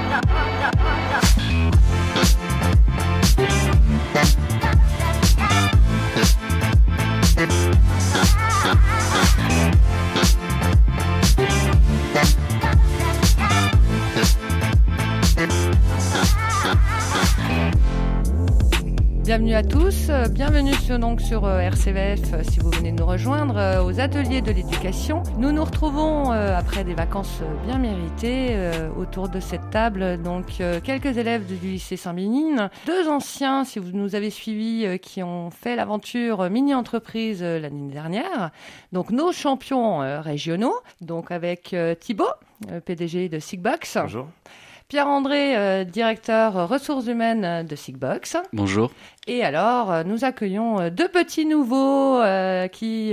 Bienvenue à tous, bienvenue sur RCVF si vous venez de nous rejoindre aux ateliers de l'éducation. Nous nous retrouvons après des vacances bien méritées autour de cette table. Donc quelques élèves du lycée Saint-Bénigne, 2 anciens si vous nous avez suivis qui ont fait l'aventure mini-entreprise l'année dernière. Donc nos champions régionaux, donc avec Thibaut, PDG de Sigbox. Bonjour. Pierre-André, directeur ressources humaines de Sigbox. Bonjour. Et alors, nous accueillons 2 petits nouveaux qui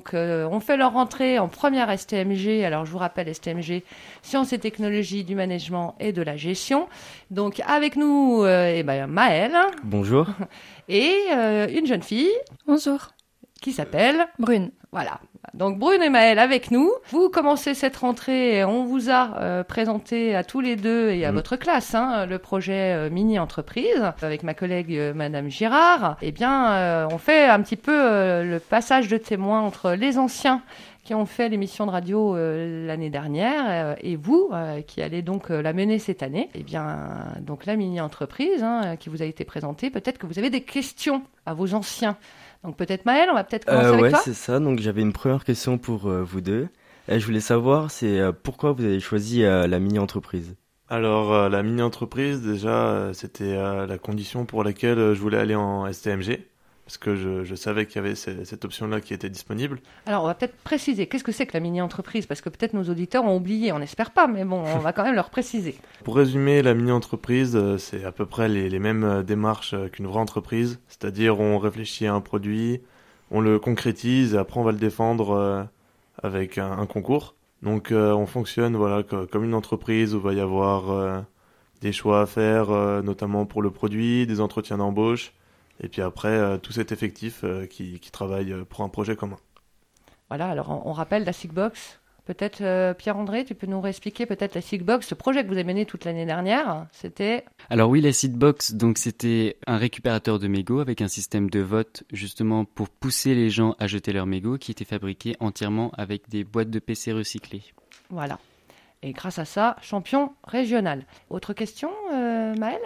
ont fait leur entrée en première STMG. Alors, je vous rappelle, STMG, Sciences et Technologies du Management et de la Gestion. Donc, avec nous, Maëlle. Bonjour. Et une jeune fille. Bonjour. Qui s'appelle Brune. Voilà. Donc Brune et Maëlle avec nous. Vous commencez cette rentrée, on vous a présenté à tous les deux et à votre classe le projet mini-entreprise avec ma collègue Madame Girard. Eh bien, on fait un petit peu le passage de témoin entre les anciens qui ont fait l'émission de radio l'année dernière et vous qui allez donc la mener cette année. Eh bien, donc la mini-entreprise qui vous a été présentée, peut-être que vous avez des questions à vos anciens. Donc peut-être Maëlle, on va peut-être commencer avec toi. Ouais, c'est ça. Donc j'avais une première question pour vous deux. Je voulais savoir, c'est pourquoi vous avez choisi la mini-entreprise. Alors la mini-entreprise, déjà, c'était la condition pour laquelle je voulais aller en STMG. Parce que je savais qu'il y avait cette option-là qui était disponible. Alors, on va peut-être préciser, qu'est-ce que c'est que la mini-entreprise ? Parce que peut-être nos auditeurs ont oublié, on n'espère pas, mais bon, on va quand même leur préciser. Pour résumer, la mini-entreprise, c'est à peu près les mêmes démarches qu'une vraie entreprise. C'est-à-dire, on réfléchit à un produit, on le concrétise, et après on va le défendre avec un concours. Donc, on fonctionne comme une entreprise où il va y avoir des choix à faire, notamment pour le produit, des entretiens d'embauche. Et puis après, tout cet effectif qui travaille pour un projet commun. Voilà, alors on rappelle la Sigbox. Peut-être Pierre-André, tu peux nous réexpliquer peut-être la Sigbox, ce projet que vous avez mené toute l'année dernière, c'était... Alors oui, la Sigbox, donc c'était un récupérateur de mégots avec un système de vote justement pour pousser les gens à jeter leurs mégots qui était fabriqué entièrement avec des boîtes de PC recyclées. Voilà. Et grâce à ça, champion régional. Autre question, Maëlle ?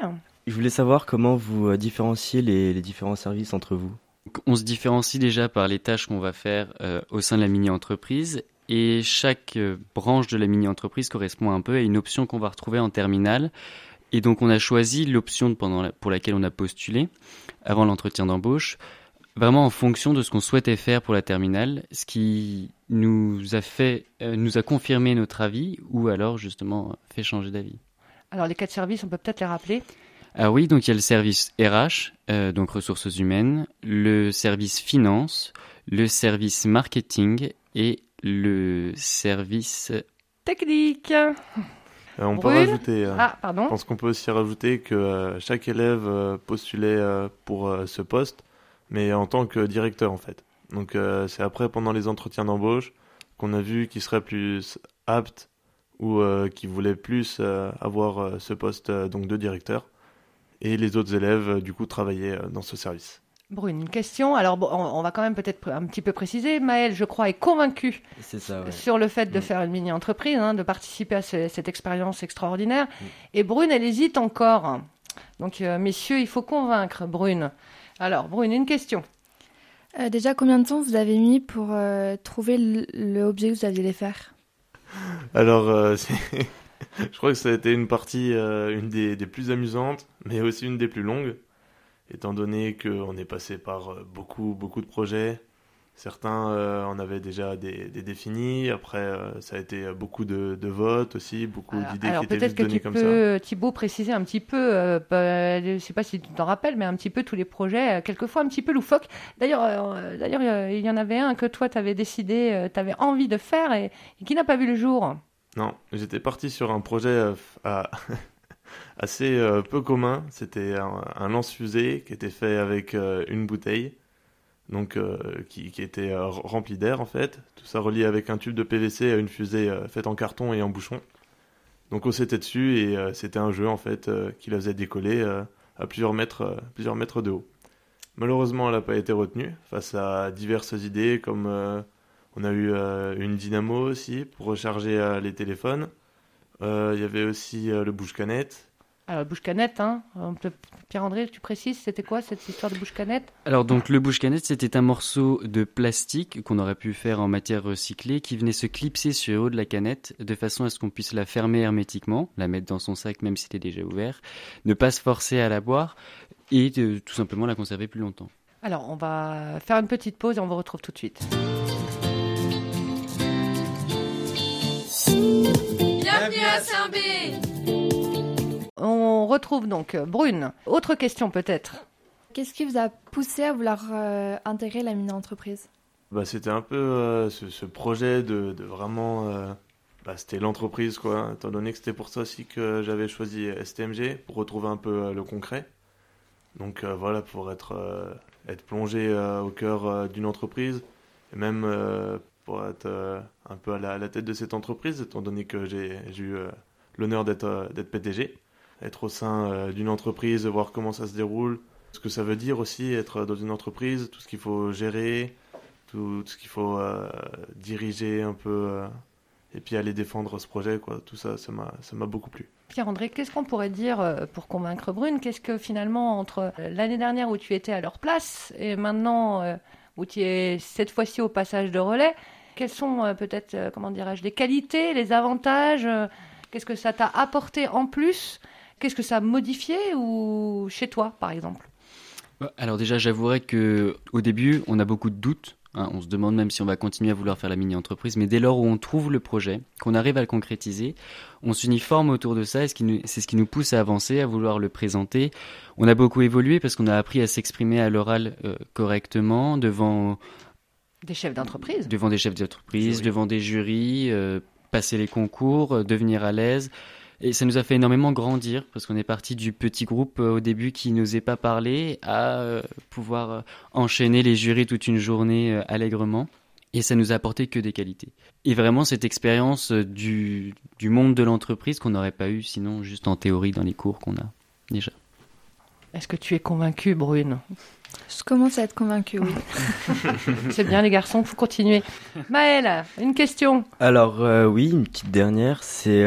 Je voulais savoir comment vous différenciez les différents services entre vous. On se différencie déjà par les tâches qu'on va faire au sein de la mini-entreprise et chaque branche de la mini-entreprise correspond un peu à une option qu'on va retrouver en terminale. Et donc on a choisi l'option pour laquelle on a postulé avant l'entretien d'embauche, vraiment en fonction de ce qu'on souhaitait faire pour la terminale, ce qui nous a confirmé notre avis ou alors justement fait changer d'avis. Alors les 4 services, on peut peut-être les rappeler ? Ah oui, donc il y a le service RH, donc ressources humaines, le service finance, le service marketing et le service technique. On peut rajouter. Pardon. Je pense qu'on peut aussi rajouter que chaque élève postulait pour ce poste, mais en tant que directeur en fait. Donc c'est après pendant les entretiens d'embauche qu'on a vu qu'il serait plus apte ou qu'il voulait plus avoir ce poste donc de directeur. Et les autres élèves, du coup, travaillaient dans ce service. Brune, une question. Alors, on va quand même peut-être un petit peu préciser. Maëlle, je crois, est convaincue sur le fait de faire une mini-entreprise, de participer à cette expérience extraordinaire. Et Brune, elle hésite encore. Donc, messieurs, il faut convaincre Brune. Alors, Brune, une question. Déjà, combien de temps vous avez mis pour trouver l'objet que vous alliez faire ? Alors, je crois que ça a été une partie, une des plus amusantes, mais aussi une des plus longues, étant donné qu'on est passé par beaucoup de projets. Certains en avaient déjà des définis, après ça a été beaucoup de votes aussi, beaucoup d'idées qui étaient juste données comme ça. Alors peut-être que tu peux, Thibaut, préciser un petit peu, je ne sais pas si tu t'en rappelles, mais un petit peu tous les projets, quelquefois un petit peu loufoques. D'ailleurs, il y en avait un que toi tu avais décidé, tu avais envie de faire et qui n'a pas vu le jour. Non, j'étais parti sur un projet assez peu commun. C'était un lance-fusée qui était fait avec une bouteille, donc qui était remplie d'air en fait. Tout ça relié avec un tube de PVC à une fusée faite en carton et en bouchon. Donc on s'était dessus et c'était un jeu en fait qui la faisait décoller à plusieurs mètres de haut. Malheureusement, elle n'a pas été retenue face à diverses idées comme on a eu une dynamo aussi pour recharger les téléphones. Il y avait aussi le bouche-canette. Alors, bouche-canette, hein. Pierre-André, tu précises, c'était quoi cette histoire de bouche-canette? Alors donc le bouche-canette, c'était un morceau de plastique qu'on aurait pu faire en matière recyclée qui venait se clipser sur le haut de la canette de façon à ce qu'on puisse la fermer hermétiquement, la mettre dans son sac même si c'était déjà ouvert, ne pas se forcer à la boire et tout simplement la conserver plus longtemps. Alors, on va faire une petite pause et on vous retrouve tout de suite. Bienvenue à Saint-B. On retrouve donc Brune. Autre question peut-être. Qu'est-ce qui vous a poussé à vouloir intégrer la mini-entreprise? C'était un peu ce projet de vraiment... c'était l'entreprise, quoi, étant donné que c'était pour ça aussi que j'avais choisi STMG, pour retrouver un peu le concret. Donc voilà, pour être plongé au cœur d'une entreprise, et même pour être un peu à la tête de cette entreprise, étant donné que j'ai eu l'honneur d'être PDG. Être au sein d'une entreprise, voir comment ça se déroule, ce que ça veut dire aussi être dans une entreprise, tout ce qu'il faut gérer, tout ce qu'il faut diriger un peu, et puis aller défendre ce projet, quoi. Tout ça, ça m'a beaucoup plu. Pierre-André, qu'est-ce qu'on pourrait dire pour convaincre Brune? Qu'est-ce que finalement, entre l'année dernière où tu étais à leur place et maintenant où tu es cette fois-ci au passage de relais, quelles sont peut-être, les qualités, les avantages qu'est-ce que ça t'a apporté en plus? Qu'est-ce que ça a modifié ou chez toi, par exemple? Alors déjà, j'avouerais qu'au début, on a beaucoup de doutes. On se demande même si on va continuer à vouloir faire la mini-entreprise. Mais dès lors où on trouve le projet, qu'on arrive à le concrétiser, on s'uniforme autour de ça. Et c'est ce qui nous pousse à avancer, à vouloir le présenter. On a beaucoup évolué parce qu'on a appris à s'exprimer à l'oral correctement devant... Des chefs d'entreprise. Devant des chefs d'entreprise, devant des jurys, passer les concours, devenir à l'aise. Et ça nous a fait énormément grandir parce qu'on est parti du petit groupe au début qui n'osait pas parler à pouvoir enchaîner les jurys toute une journée allègrement. Et ça nous a apporté que des qualités. Et vraiment cette expérience du monde de l'entreprise qu'on n'aurait pas eu sinon juste en théorie dans les cours qu'on a déjà. Est-ce que tu es convaincue, Brune? Je commence à être convaincue, oui. C'est bien les garçons, il faut continuer. Maëlle, une question. Alors oui, une petite dernière, c'est...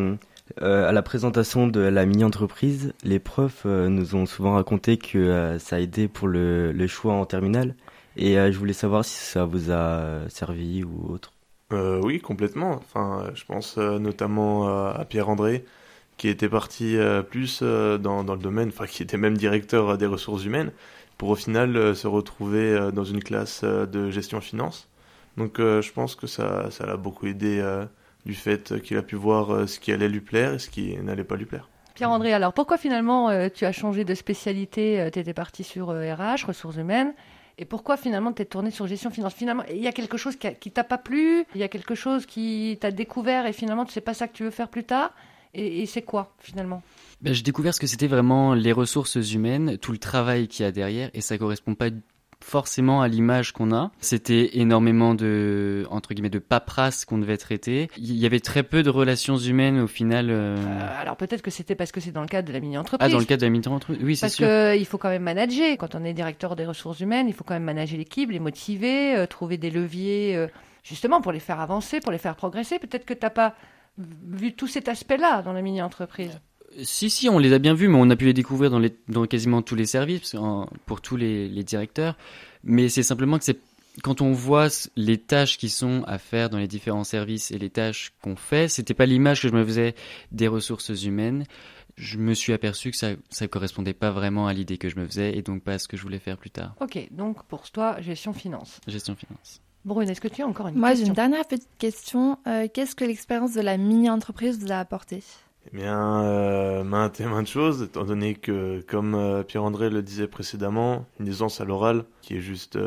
à la présentation de la mini-entreprise, les profs nous ont souvent raconté que ça a aidé pour le choix en terminale. Et je voulais savoir si ça vous a servi ou autre. Oui, complètement. Enfin, je pense notamment à Pierre-André, qui était parti plus dans le domaine, enfin qui était même directeur des ressources humaines, pour au final se retrouver dans une classe de gestion finance. Donc je pense que ça l'a beaucoup aidé du fait qu'il a pu voir ce qui allait lui plaire et ce qui n'allait pas lui plaire. Pierre-André, alors pourquoi finalement tu as changé de spécialité? Tu étais parti sur RH, ressources humaines, et pourquoi finalement tu es tourné sur gestion finance? Finalement, il y a quelque chose qui t'a pas plu, il y a quelque chose qui t'a découvert et finalement tu sais pas ça que tu veux faire plus tard, et c'est quoi finalement? J'ai découvert ce que c'était vraiment les ressources humaines, tout le travail qu'il y a derrière, et ça correspond pas forcément à l'image qu'on a. C'était énormément de, entre guillemets, de paperasse qu'on devait traiter. Il y avait très peu de relations humaines au final. Alors peut-être que c'était parce que c'est dans le cadre de la mini-entreprise. Ah, dans le cadre de la mini-entreprise, oui, c'est sûr. Parce qu'il faut quand même manager. Quand on est directeur des ressources humaines, il faut quand même manager l'équipe, les motiver, trouver des leviers, justement pour les faire avancer, pour les faire progresser. Peut-être que t'as pas vu tout cet aspect-là dans la mini-entreprise. Si, on les a bien vus, mais on a pu les découvrir dans quasiment tous les services, pour tous les directeurs. Mais c'est simplement que quand on voit les tâches qui sont à faire dans les différents services et les tâches qu'on fait, c'était pas l'image que je me faisais des ressources humaines. Je me suis aperçu que ça correspondait pas vraiment à l'idée que je me faisais et donc pas à ce que je voulais faire plus tard. Ok, donc pour toi, gestion finance. Gestion finance. Brune, est-ce que tu as encore une question? Moi, j'ai une dernière petite question. Qu'est-ce que l'expérience de la mini-entreprise vous a apporté? Eh bien, maintes et maintes choses, étant donné que, comme Pierre-André le disait précédemment, une aisance à l'oral qui est juste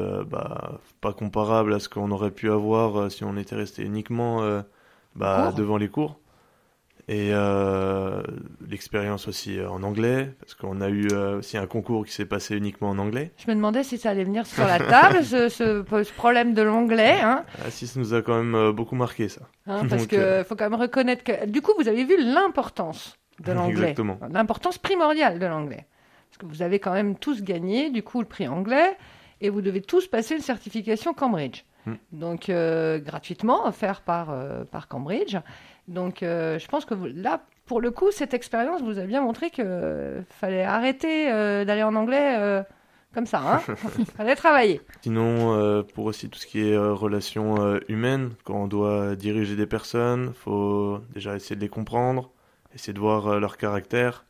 pas comparable à ce qu'on aurait pu avoir si on était resté uniquement devant les cours. Et l'expérience aussi en anglais, parce qu'on a eu aussi un concours qui s'est passé uniquement en anglais. Je me demandais si ça allait venir sur la table, ce problème de l'anglais. Hein. Ah, si, ça nous a quand même beaucoup marqué, ça. Hein, parce Donc, qu'il faut quand même reconnaître que... Du coup, vous avez vu l'importance de l'anglais. Exactement. L'importance primordiale de l'anglais. Parce que vous avez quand même tous gagné, du coup, le prix anglais, et vous devez tous passer une certification Cambridge. Donc, gratuitement, offert par Cambridge. Donc, je pense que là, pour le coup, cette expérience vous a bien montré qu'il fallait arrêter d'aller en anglais comme ça. Il fallait travailler. Sinon, pour aussi tout ce qui est relations humaines, quand on doit diriger des personnes, faut déjà essayer de les comprendre, essayer de voir leur caractère.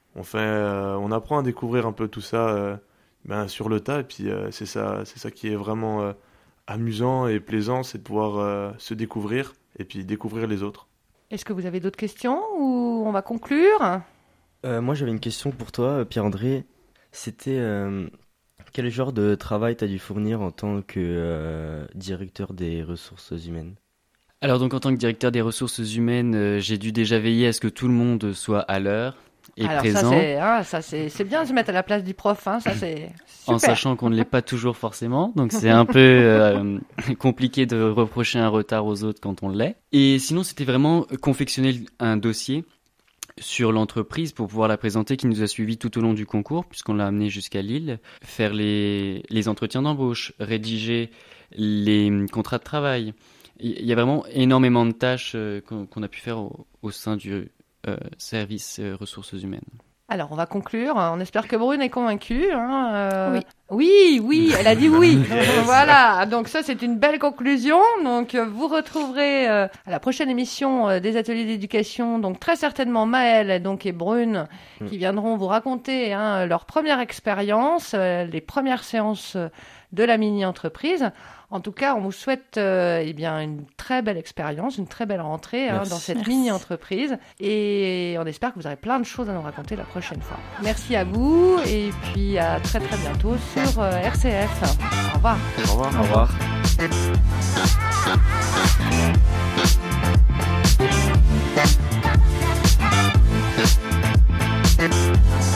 On apprend à découvrir un peu tout ça sur le tas, et puis c'est ça qui est vraiment amusant et plaisant, c'est de pouvoir se découvrir et puis découvrir les autres. Est-ce que vous avez d'autres questions ou on va conclure ? Moi, j'avais une question pour toi, Pierre-André. C'était quel genre de travail tu as dû fournir en tant que directeur des ressources humaines ? Alors donc en tant que directeur des ressources humaines, j'ai dû déjà veiller à ce que tout le monde soit à l'heure et présent. C'est bien de se mettre à la place du prof, ça c'est super. En sachant qu'on ne l'est pas toujours forcément, donc c'est un peu compliqué de reprocher un retard aux autres quand on l'est. Et sinon c'était vraiment confectionner un dossier sur l'entreprise pour pouvoir la présenter, qui nous a suivis tout au long du concours, puisqu'on l'a amené jusqu'à Lille, faire les entretiens d'embauche, rédiger les contrats de travail. Il y a vraiment énormément de tâches qu'on a pu faire au sein du service ressources humaines. Alors, on va conclure. On espère que Brune est convaincue. Oui. Oui, elle a dit oui. Voilà, donc ça, c'est une belle conclusion. Donc, vous retrouverez à la prochaine émission des ateliers d'éducation, donc très certainement Maëlle et Brune, qui viendront vous raconter leur première expérience, les premières séances de la mini-entreprise. En tout cas, on vous souhaite une très belle expérience, une très belle rentrée dans cette mini-entreprise. Et on espère que vous aurez plein de choses à nous raconter la prochaine fois. Merci à vous et puis à très très bientôt sur RCF. Au revoir. Au revoir. Au revoir. Thank you.